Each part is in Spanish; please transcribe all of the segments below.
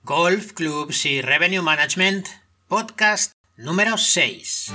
Golf, Clubs y Revenue Management, podcast número 6.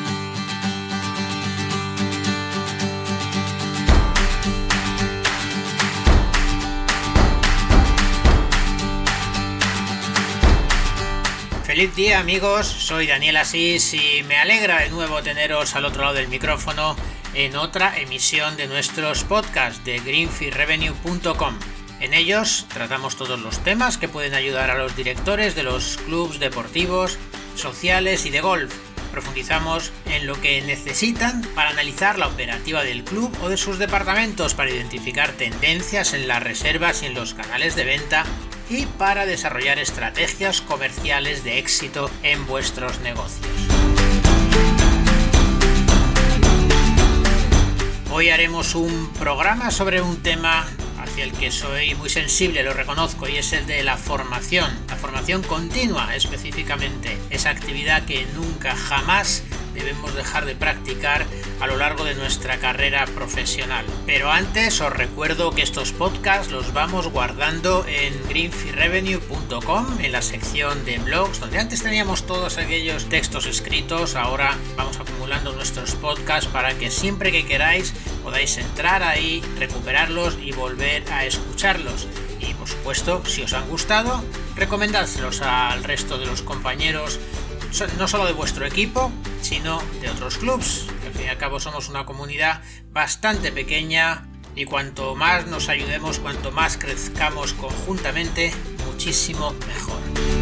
Feliz día amigos, soy Daniel Asís y me alegra de nuevo teneros al otro lado del micrófono en otra emisión de nuestros podcasts de greenfieldrevenue.com. En ellos tratamos todos los temas que pueden ayudar a los directores de los clubs deportivos, sociales y de golf. Profundizamos en lo que necesitan para analizar la operativa del club o de sus departamentos, para identificar tendencias en las reservas y en los canales de venta y para desarrollar estrategias comerciales de éxito en vuestros negocios. Hoy haremos un programa sobre un tema hacia el que soy muy sensible, lo reconozco, y es el de la formación continua específicamente, esa actividad que nunca jamás debemos dejar de practicar a lo largo de nuestra carrera profesional. Pero antes os recuerdo que estos podcasts los vamos guardando en greenfieldrevenue.com, en la sección de blogs, donde antes teníamos todos aquellos textos escritos. Ahora vamos acumulando nuestros podcasts para que siempre que queráis podáis entrar ahí, recuperarlos y volver a escucharlos. Y por supuesto, si os han gustado, recomendádselos al resto de los compañeros, no solo de vuestro equipo, sino de otros clubs, que al fin y al cabo somos una comunidad bastante pequeña y cuanto más nos ayudemos, cuanto más crezcamos conjuntamente, muchísimo mejor.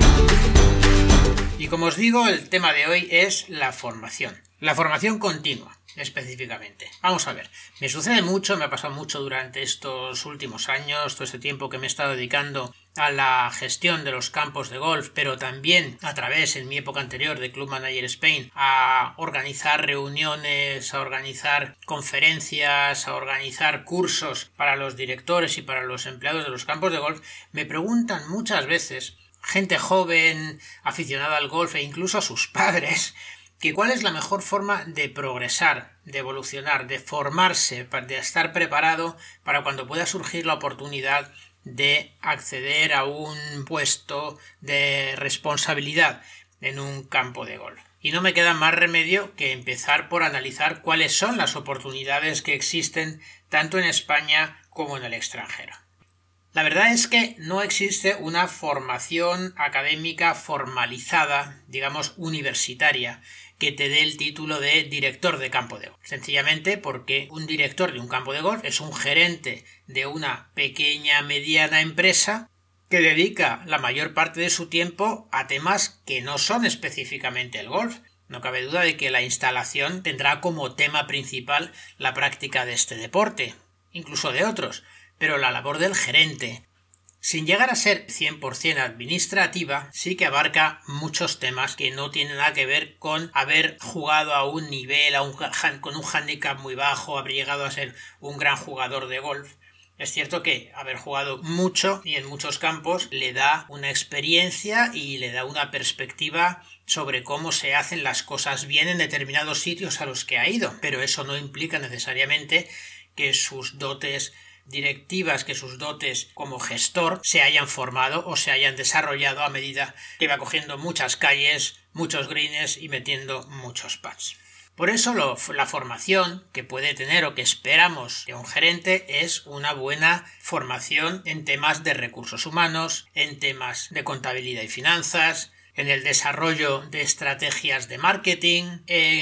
Y como os digo, el tema de hoy es la formación continua. Específicamente. Vamos a ver, me sucede mucho, me ha pasado mucho durante estos últimos años, todo este tiempo que me he estado dedicando a la gestión de los campos de golf, pero también a través, en mi época anterior de Club Manager Spain, a organizar reuniones, a organizar conferencias, a organizar cursos para los directores y para los empleados de los campos de golf. Me preguntan muchas veces, gente joven, aficionada al golf e incluso a sus padres, que cuál es la mejor forma de progresar, de evolucionar, de formarse, de estar preparado para cuando pueda surgir la oportunidad de acceder a un puesto de responsabilidad en un campo de golf. Y no me queda más remedio que empezar por analizar cuáles son las oportunidades que existen tanto en España como en el extranjero. La verdad es que no existe una formación académica formalizada, digamos universitaria, que te dé el título de director de campo de golf. Sencillamente porque un director de un campo de golf es un gerente de una pequeña, mediana empresa que dedica la mayor parte de su tiempo a temas que no son específicamente el golf. No cabe duda de que la instalación tendrá como tema principal la práctica de este deporte, incluso de otros, pero la labor del gerente, sin llegar a ser 100% administrativa, sí que abarca muchos temas que no tienen nada que ver con haber jugado a un nivel, con un hándicap muy bajo, haber llegado a ser un gran jugador de golf. Es cierto que haber jugado mucho y en muchos campos le da una experiencia y le da una perspectiva sobre cómo se hacen las cosas bien en determinados sitios a los que ha ido, pero eso no implica necesariamente que sus dotes directivas, que sus dotes como gestor se hayan formado o se hayan desarrollado a medida que va cogiendo muchas calles, muchos greens y metiendo muchos putts. Por eso la formación que puede tener o que esperamos de un gerente es una buena formación en temas de recursos humanos, en temas de contabilidad y finanzas, en el desarrollo de estrategias de marketing,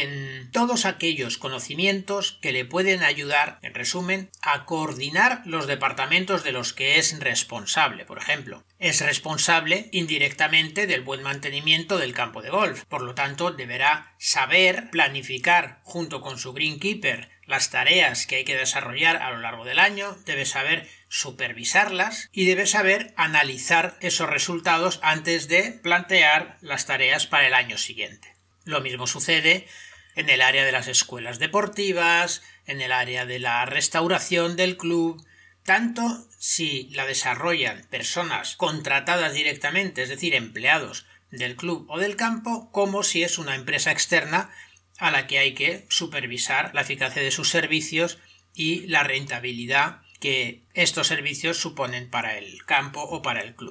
en todos aquellos conocimientos que le pueden ayudar, en resumen, a coordinar los departamentos de los que es responsable. Por ejemplo, es responsable indirectamente del buen mantenimiento del campo de golf. Por lo tanto, deberá saber planificar junto con su greenkeeper las tareas que hay que desarrollar a lo largo del año, debe saber supervisarlas y debe saber analizar esos resultados antes de plantear las tareas para el año siguiente. Lo mismo sucede en el área de las escuelas deportivas, en el área de la restauración del club, tanto si la desarrollan personas contratadas directamente, es decir, empleados del club o del campo, como si es una empresa externa a la que hay que supervisar la eficacia de sus servicios y la rentabilidad que estos servicios suponen para el campo o para el club.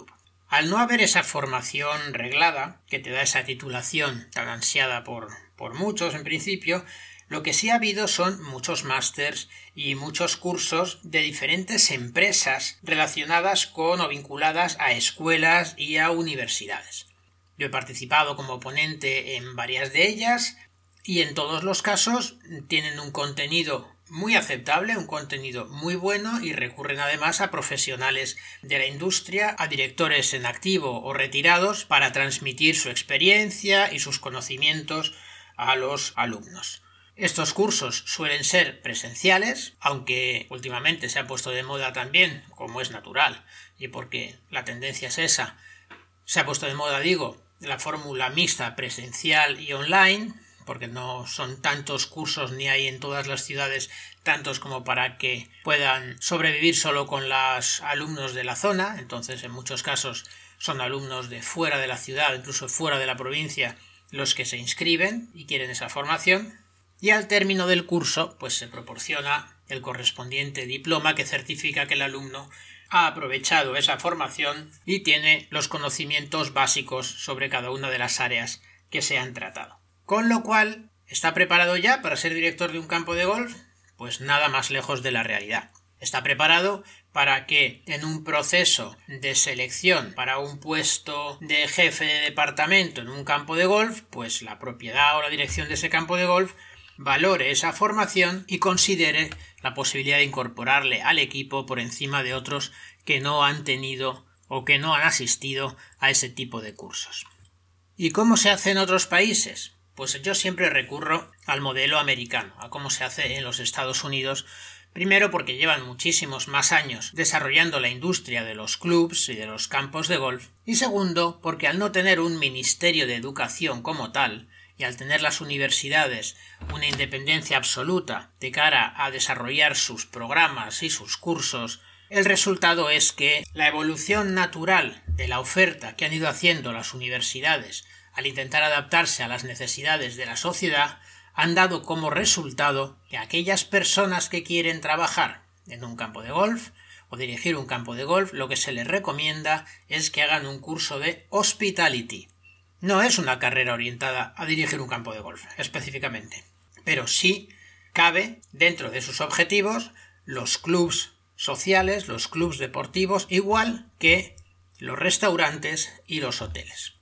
Al no haber esa formación reglada, que te da esa titulación tan ansiada por muchos en principio, lo que sí ha habido son muchos másters y muchos cursos de diferentes empresas relacionadas con o vinculadas a escuelas y a universidades. Yo he participado como ponente en varias de ellas y en todos los casos tienen un contenido muy aceptable, un contenido muy bueno y recurren además a profesionales de la industria, a directores en activo o retirados para transmitir su experiencia y sus conocimientos a los alumnos. Estos cursos suelen ser presenciales, aunque últimamente se ha puesto de moda también, como es natural, y porque la tendencia es esa, se ha puesto de moda, la fórmula mixta presencial y online, porque no son tantos cursos ni hay en todas las ciudades tantos como para que puedan sobrevivir solo con los alumnos de la zona. Entonces en muchos casos son alumnos de fuera de la ciudad, incluso fuera de la provincia, los que se inscriben y quieren esa formación, y al término del curso pues se proporciona el correspondiente diploma que certifica que el alumno ha aprovechado esa formación y tiene los conocimientos básicos sobre cada una de las áreas que se han tratado. Con lo cual, ¿está preparado ya para ser director de un campo de golf? Pues nada más lejos de la realidad. Está preparado para que en un proceso de selección para un puesto de jefe de departamento en un campo de golf, pues la propiedad o la dirección de ese campo de golf valore esa formación y considere la posibilidad de incorporarle al equipo por encima de otros que no han tenido o que no han asistido a ese tipo de cursos. ¿Y cómo se hace en otros países? Pues yo siempre recurro al modelo americano, a cómo se hace en los Estados Unidos, primero porque llevan muchísimos más años desarrollando la industria de los clubs y de los campos de golf, y segundo porque al no tener un ministerio de educación como tal, y al tener las universidades una independencia absoluta de cara a desarrollar sus programas y sus cursos, el resultado es que la evolución natural de la oferta que han ido haciendo las universidades al intentar adaptarse a las necesidades de la sociedad han dado como resultado que aquellas personas que quieren trabajar en un campo de golf o dirigir un campo de golf, lo que se les recomienda es que hagan un curso de hospitality. No es una carrera orientada a dirigir un campo de golf específicamente, pero sí cabe dentro de sus objetivos los clubs sociales, los clubs deportivos, igual que los restaurantes y los hoteles.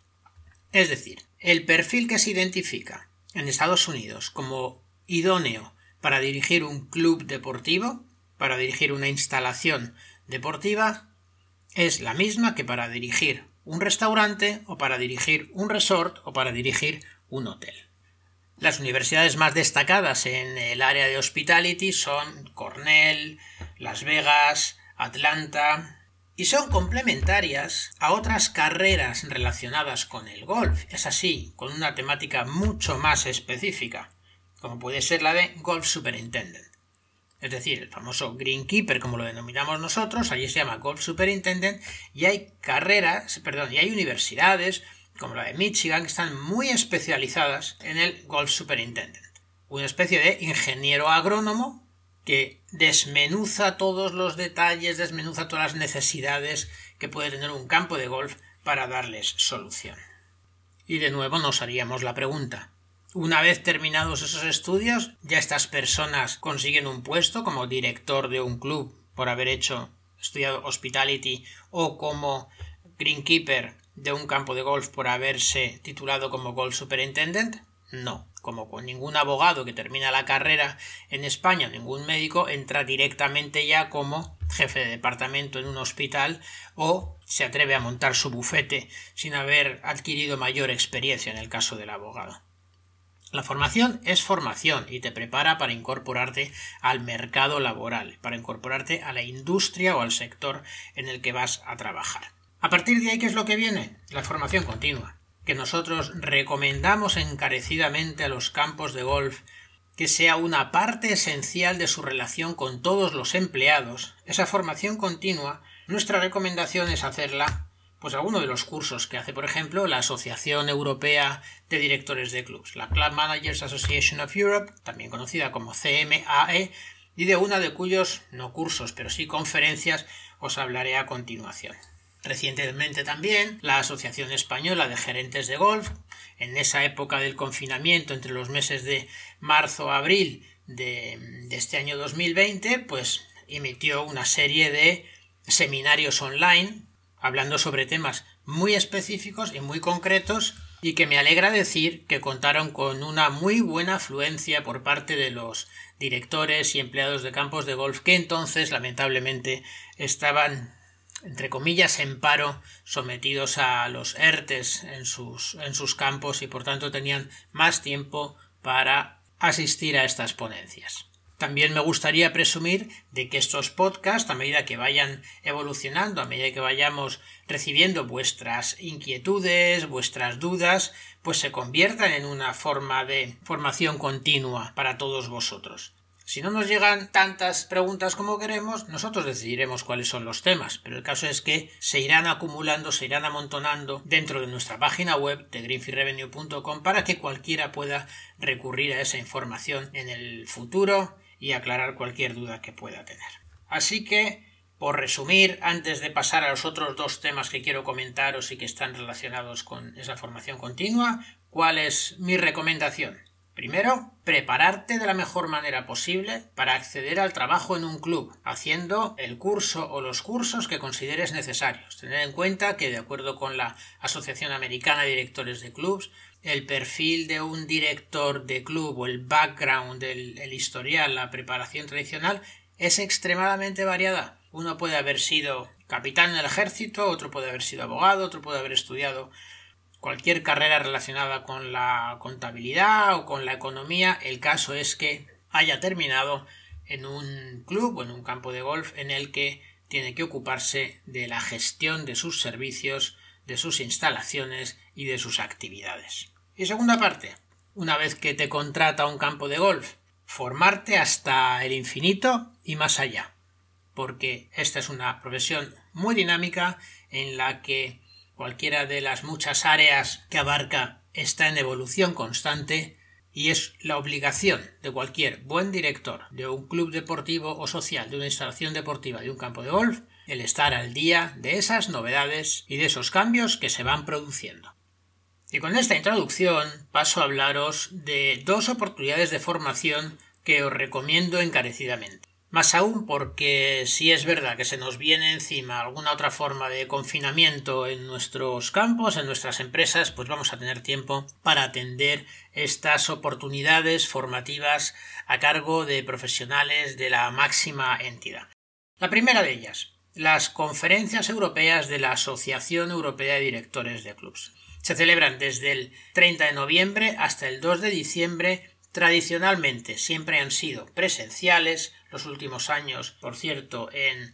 Es decir, el perfil que se identifica en Estados Unidos como idóneo para dirigir un club deportivo, para dirigir una instalación deportiva, es la misma que para dirigir un restaurante o para dirigir un resort o para dirigir un hotel. Las universidades más destacadas en el área de hospitality son Cornell, Las Vegas, Atlanta, y son complementarias a otras carreras relacionadas con el golf, es así, con una temática mucho más específica, como puede ser la de Golf Superintendent. Es decir, el famoso Greenkeeper, como lo denominamos nosotros, allí se llama Golf Superintendent, y hay hay universidades, como la de Michigan, que están muy especializadas en el Golf Superintendent. Una especie de ingeniero agrónomo que desmenuza todos los detalles, desmenuza todas las necesidades que puede tener un campo de golf para darles solución. Y de nuevo nos haríamos la pregunta, una vez terminados esos estudios, ¿ya estas personas consiguen un puesto como director de un club por haber estudiado hospitality o como greenkeeper de un campo de golf por haberse titulado como Golf Superintendent? No, como con ningún abogado que termina la carrera en España, ningún médico entra directamente ya como jefe de departamento en un hospital o se atreve a montar su bufete sin haber adquirido mayor experiencia en el caso del abogado. La formación es formación y te prepara para incorporarte al mercado laboral, para incorporarte a la industria o al sector en el que vas a trabajar. A partir de ahí, ¿qué es lo que viene? La formación continua, que nosotros recomendamos encarecidamente a los campos de golf que sea una parte esencial de su relación con todos los empleados. Esa formación continua, nuestra recomendación es hacerla pues alguno de los cursos que hace, por ejemplo, la Asociación Europea de Directores de Clubs, la Club Managers Association of Europe, también conocida como CMAE, y de una de cuyos, no cursos, pero sí conferencias, os hablaré a continuación. Recientemente también la Asociación Española de Gerentes de Golf, en esa época del confinamiento entre los meses de marzo a abril de este año 2020, pues emitió una serie de seminarios online hablando sobre temas muy específicos y muy concretos, y que me alegra decir que contaron con una muy buena afluencia por parte de los directores y empleados de campos de golf que entonces lamentablemente estaban, entre comillas, en paro, sometidos a los ERTEs en sus campos, y por tanto tenían más tiempo para asistir a estas ponencias. También me gustaría presumir de que estos podcasts, a medida que vayan evolucionando, a medida que vayamos recibiendo vuestras inquietudes, vuestras dudas, pues se conviertan en una forma de formación continua para todos vosotros. Si no nos llegan tantas preguntas como queremos, nosotros decidiremos cuáles son los temas, pero el caso es que se irán acumulando, se irán amontonando dentro de nuestra página web de greenfieldrevenue.com para que cualquiera pueda recurrir a esa información en el futuro y aclarar cualquier duda que pueda tener. Así que, por resumir, antes de pasar a los otros dos temas que quiero comentaros y que están relacionados con esa formación continua, ¿cuál es mi recomendación? Primero, prepararte de la mejor manera posible para acceder al trabajo en un club, haciendo el curso o los cursos que consideres necesarios. Tened en cuenta que, de acuerdo con la Asociación Americana de Directores de Clubs, el perfil de un director de club o el background, el historial, la preparación tradicional es extremadamente variada. Uno puede haber sido capitán en el ejército, otro puede haber sido abogado, otro puede haber estudiado cualquier carrera relacionada con la contabilidad o con la economía. El caso es que haya terminado en un club o en un campo de golf en el que tiene que ocuparse de la gestión de sus servicios, de sus instalaciones y de sus actividades. Y segunda parte, una vez que te contrata un campo de golf, formarte hasta el infinito y más allá, porque esta es una profesión muy dinámica en la que cualquiera de las muchas áreas que abarca está en evolución constante, y es la obligación de cualquier buen director de un club deportivo o social, de una instalación deportiva, de un campo de golf, el estar al día de esas novedades y de esos cambios que se van produciendo. Y con esta introducción paso a hablaros de dos oportunidades de formación que os recomiendo encarecidamente. Más aún porque si es verdad que se nos viene encima alguna otra forma de confinamiento en nuestros campos, en nuestras empresas, pues vamos a tener tiempo para atender estas oportunidades formativas a cargo de profesionales de la máxima entidad. La primera de ellas, las conferencias europeas de la Asociación Europea de Directores de Clubs. Se celebran desde el 30 de noviembre hasta el 2 de diciembre. Tradicionalmente siempre han sido presenciales, los últimos años, por cierto, en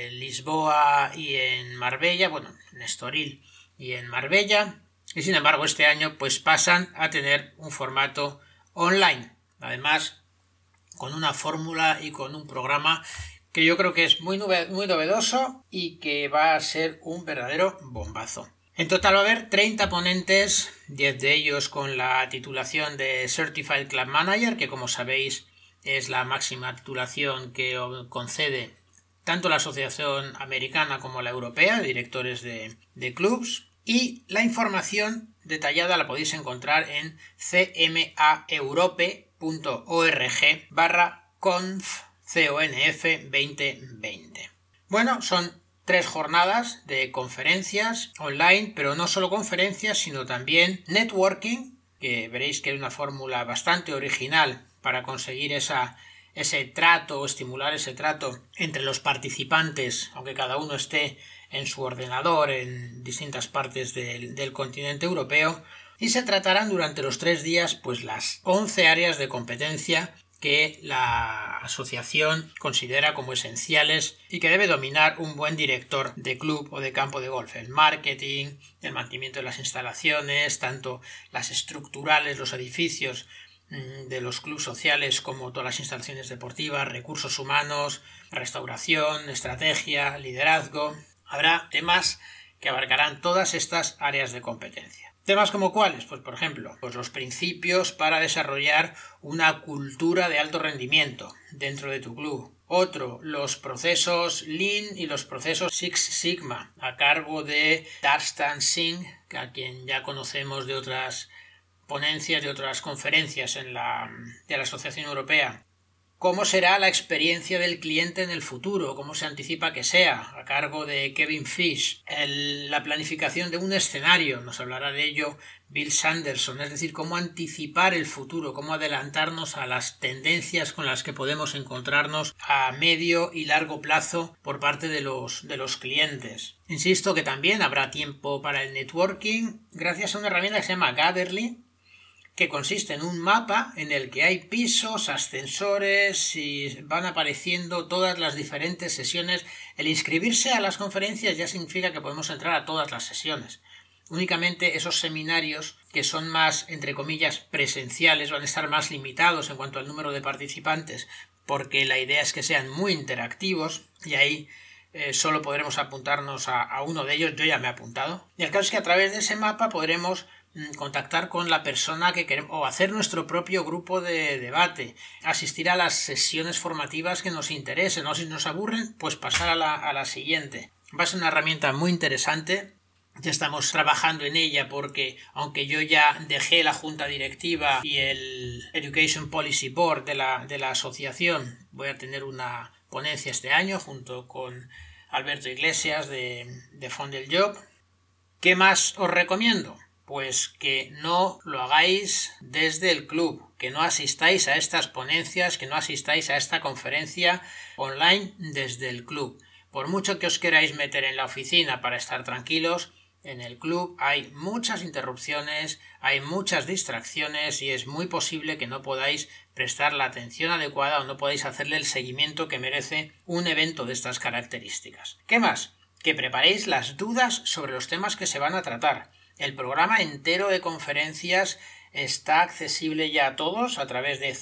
Lisboa y en Marbella, en Estoril y en Marbella, y sin embargo este año pues pasan a tener un formato online, además con una fórmula y con un programa que yo creo que es muy novedoso y que va a ser un verdadero bombazo. En total va a haber 30 ponentes, 10 de ellos con la titulación de Certified Club Manager, que como sabéis es la máxima titulación que concede tanto la Asociación Americana como la Europea de Directores de Clubs, y la información detallada la podéis encontrar en cmaeurope.org/conf 2020. Bueno, son 3 jornadas de conferencias online, pero no solo conferencias, sino también networking, que veréis que hay una fórmula bastante original para conseguir ese trato o estimular ese trato entre los participantes, aunque cada uno esté en su ordenador en distintas partes del continente europeo, y se tratarán durante los 3 días pues las 11 áreas de competencia que la asociación considera como esenciales y que debe dominar un buen director de club o de campo de golf: el marketing, el mantenimiento de las instalaciones, tanto las estructurales, los edificios de los clubes sociales, como todas las instalaciones deportivas, recursos humanos, restauración, estrategia, liderazgo. Habrá temas que abarcarán todas estas áreas de competencia. ¿Temas como cuáles? Pues por ejemplo, los principios para desarrollar una cultura de alto rendimiento dentro de tu club, Otro, los procesos Lean y los procesos Six Sigma, a cargo de Darshan Singh, a quien ya conocemos de otras ponencias, de otras conferencias de la Asociación Europea. ¿Cómo será la experiencia del cliente en el futuro? ¿Cómo se anticipa que sea? A cargo de Kevin Fish. La planificación de un escenario, nos hablará de ello Bill Sanderson, es decir, cómo anticipar el futuro, cómo adelantarnos a las tendencias con las que podemos encontrarnos a medio y largo plazo por parte de los clientes. Insisto que también habrá tiempo para el networking gracias a una herramienta que se llama Gatherly, que consiste en un mapa en el que hay pisos, ascensores y van apareciendo todas las diferentes sesiones. El inscribirse a las conferencias ya significa que podemos entrar a todas las sesiones. Únicamente esos seminarios que son más, entre comillas, presenciales van a estar más limitados en cuanto al número de participantes, porque la idea es que sean muy interactivos y ahí solo podremos apuntarnos a uno de ellos. Yo ya me he apuntado. Y el caso es que a través de ese mapa podremos contactar con la persona que queremos o hacer nuestro propio grupo de debate, asistir a las sesiones formativas que nos interesen, o si nos aburren, pues pasar a la siguiente. Va a ser una herramienta muy interesante. Ya estamos trabajando en ella porque, aunque yo ya dejé la junta directiva y el Education Policy Board de la asociación, voy a tener una ponencia este año junto con Alberto Iglesias de Font del Job. ¿Qué más os recomiendo? Pues que no lo hagáis desde el club, que no asistáis a estas ponencias, que no asistáis a esta conferencia online desde el club. Por mucho que os queráis meter en la oficina para estar tranquilos, en el club hay muchas interrupciones, hay muchas distracciones y es muy posible que no podáis prestar la atención adecuada o no podáis hacerle el seguimiento que merece un evento de estas características. ¿Qué más? Que preparéis las dudas sobre los temas que se van a tratar. El programa entero de conferencias está accesible ya a todos a través de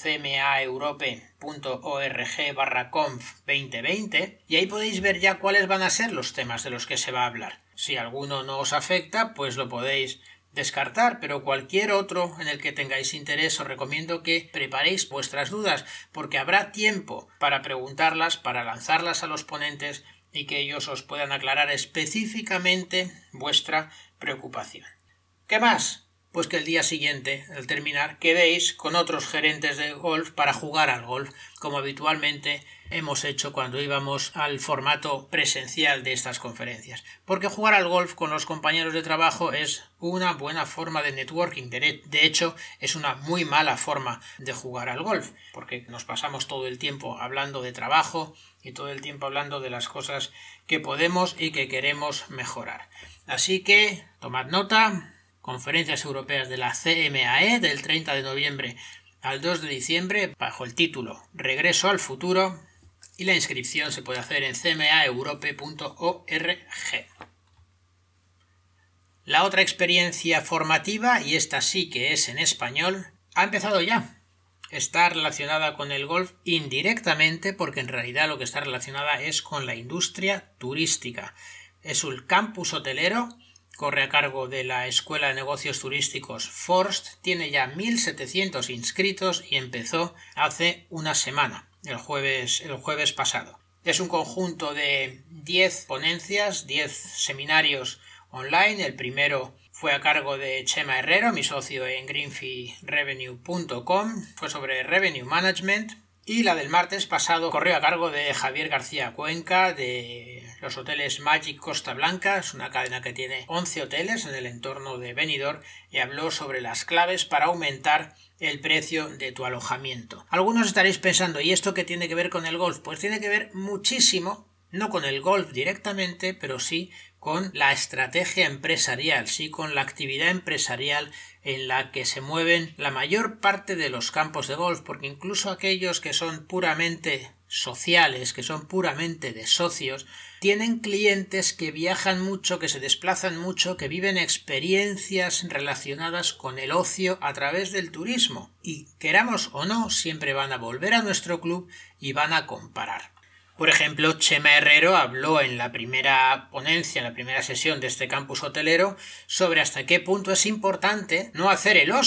cmaeurope.org/conf2020 y ahí podéis ver ya cuáles van a ser los temas de los que se va a hablar. Si alguno no os afecta, pues lo podéis descartar, pero cualquier otro en el que tengáis interés os recomiendo que preparéis vuestras dudas, porque habrá tiempo para preguntarlas, para lanzarlas a los ponentes y que ellos os puedan aclarar específicamente vuestra preocupación. ¿Qué más? Pues que el día siguiente, al terminar, quedéis con otros gerentes de golf para jugar al golf, como habitualmente hemos hecho cuando íbamos al formato presencial de estas conferencias. Porque jugar al golf con los compañeros de trabajo es una buena forma de networking. De hecho, es una muy mala forma de jugar al golf, porque nos pasamos todo el tiempo hablando de trabajo y todo el tiempo hablando de las cosas que podemos y que queremos mejorar. Así que, tomad nota. Conferencias europeas de la CMAE del 30 de noviembre al 2 de diciembre bajo el título Regreso al futuro, y la inscripción se puede hacer en cmaeurope.org. La otra experiencia formativa, y esta sí que es en español, ha empezado ya. Está relacionada con el golf indirectamente porque en realidad lo que está relacionada es con la industria turística. Es un campus hotelero. Corre a cargo de la Escuela de Negocios Turísticos Forst, tiene ya 1.700 inscritos y empezó hace una semana, el jueves pasado. Es un conjunto de 10 ponencias, 10 seminarios online. El primero fue a cargo de Chema Herrero, mi socio en greenfeerevenue.com, fue sobre Revenue Management. Y la del martes pasado corrió a cargo de Javier García Cuenca de los hoteles Magic Costa Blanca, es una cadena que tiene 11 hoteles en el entorno de Benidorm, y habló sobre las claves para aumentar el precio de tu alojamiento. Algunos estaréis pensando, ¿y esto qué tiene que ver con el golf? Pues tiene que ver muchísimo, no con el golf directamente, pero sí con la estrategia empresarial, sí con la actividad empresarial en la que se mueven la mayor parte de los campos de golf, porque incluso aquellos que son puramente sociales, que son puramente de socios, tienen clientes que viajan mucho, que se desplazan mucho, que viven experiencias relacionadas con el ocio a través del turismo, y queramos o no, siempre van a volver a nuestro club y van a comparar. Por ejemplo, Chema Herrero habló en la primera ponencia, en la primera sesión de este campus hotelero, sobre hasta qué punto es importante no hacer el oso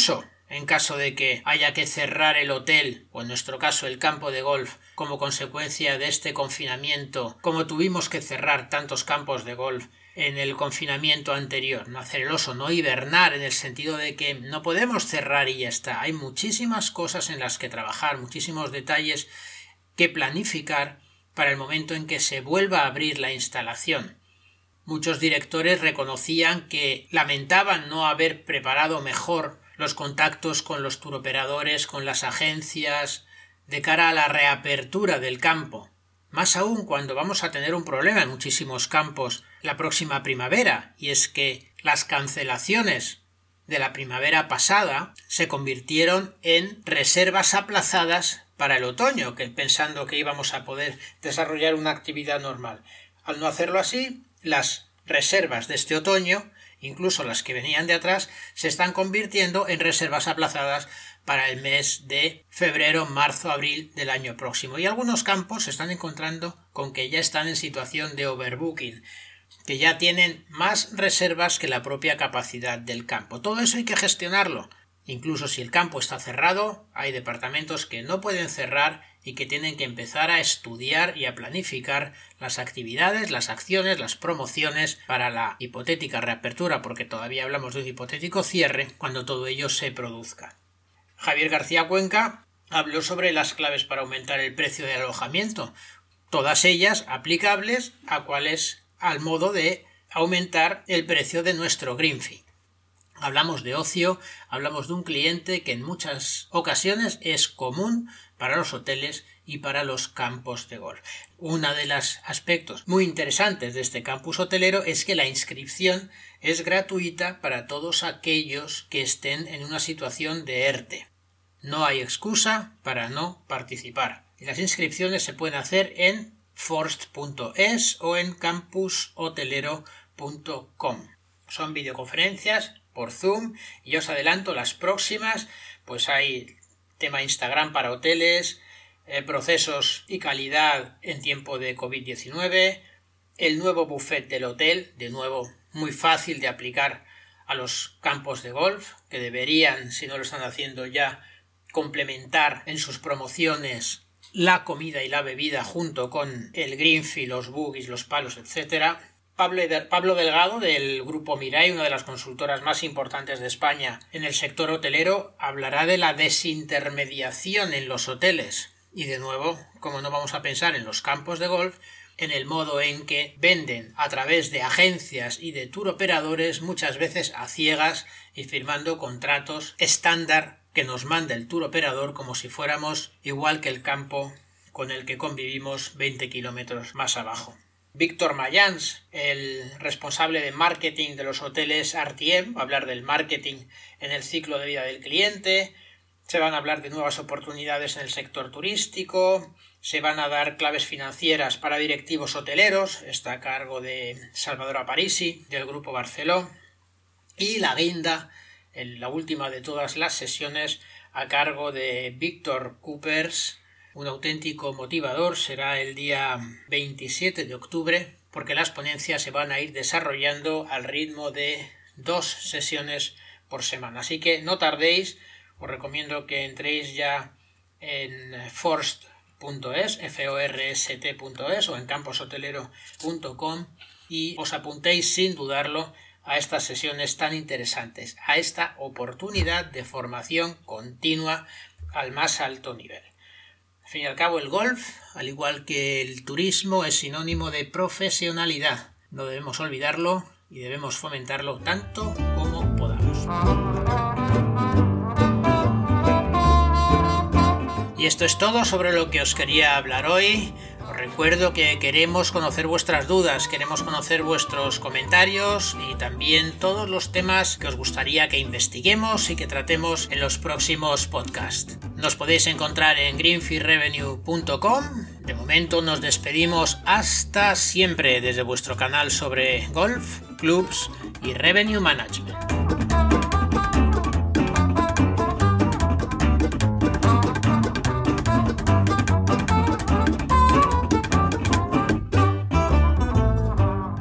en caso de que haya que cerrar el hotel o en nuestro caso el campo de golf como consecuencia de este confinamiento, como tuvimos que cerrar tantos campos de golf en el confinamiento anterior, no hacer el oso, no hibernar, en el sentido de que no podemos cerrar y ya está. Hay muchísimas cosas en las que trabajar, muchísimos detalles que planificar para el momento en que se vuelva a abrir la instalación. Muchos directores reconocían que lamentaban no haber preparado mejor los contactos con los turoperadores, con las agencias, de cara a la reapertura del campo. Más aún cuando vamos a tener un problema en muchísimos campos la próxima primavera, y es que las cancelaciones de la primavera pasada se convirtieron en reservas aplazadas para el otoño, pensando que íbamos a poder desarrollar una actividad normal. Al no hacerlo así, las reservas de este otoño, incluso las que venían de atrás, se están convirtiendo en reservas aplazadas para el mes de febrero, marzo, abril del año próximo. Y algunos campos se están encontrando con que ya están en situación de overbooking, que ya tienen más reservas que la propia capacidad del campo. Todo eso hay que gestionarlo. Incluso si el campo está cerrado, hay departamentos que no pueden cerrar y que tienen que empezar a estudiar y a planificar las actividades, las acciones, las promociones para la hipotética reapertura, porque todavía hablamos de un hipotético cierre cuando todo ello se produzca. Javier García Cuenca habló sobre las claves para aumentar el precio del alojamiento, todas ellas aplicables al modo de aumentar el precio de nuestro green fee. Hablamos de ocio, hablamos de un cliente que en muchas ocasiones es común para los hoteles y para los campos de golf. Uno de los aspectos muy interesantes de este campus hotelero es que la inscripción es gratuita para todos aquellos que estén en una situación de ERTE. No hay excusa para no participar. Y las inscripciones se pueden hacer en forst.es o en campushotelero.com. Son videoconferencias por Zoom y os adelanto las próximas, pues hay tema Instagram para hoteles, procesos y calidad en tiempo de COVID-19, el nuevo buffet del hotel, de nuevo muy fácil de aplicar a los campos de golf, que deberían, si no lo están haciendo ya, complementar en sus promociones la comida y la bebida junto con el green fee, los buggies, los palos, etcétera. Pablo Delgado, del grupo Mirai, una de las consultoras más importantes de España en el sector hotelero, hablará de la desintermediación en los hoteles. Y de nuevo, como no vamos a pensar en los campos de golf, en el modo en que venden a través de agencias y de turoperadores, muchas veces a ciegas y firmando contratos estándar que nos manda el turoperador como si fuéramos igual que el campo con el que convivimos 20 kilómetros más abajo. Víctor Mayans, el responsable de marketing de los hoteles RTM, va a hablar del marketing en el ciclo de vida del cliente, se van a hablar de nuevas oportunidades en el sector turístico, se van a dar claves financieras para directivos hoteleros, está a cargo de Salvador Aparici, del Grupo Barceló, y la guinda, la última de todas las sesiones, a cargo de Víctor Coopers, un auténtico motivador, será el día 27 de octubre, porque las ponencias se van a ir desarrollando al ritmo de 2 sesiones por semana. Así que no tardéis, os recomiendo que entréis ya en forst.es, forst.es o en camposhotelero.com y os apuntéis sin dudarlo a estas sesiones tan interesantes, a esta oportunidad de formación continua al más alto nivel. Al fin y al cabo, el golf, al igual que el turismo, es sinónimo de profesionalidad. No debemos olvidarlo y debemos fomentarlo tanto como podamos. Y esto es todo sobre lo que os quería hablar hoy. Os recuerdo que queremos conocer vuestras dudas, queremos conocer vuestros comentarios y también todos los temas que os gustaría que investiguemos y que tratemos en los próximos podcasts. Nos podéis encontrar en greenfeerevenue.com. De momento nos despedimos hasta siempre desde vuestro canal sobre golf, clubs y revenue management.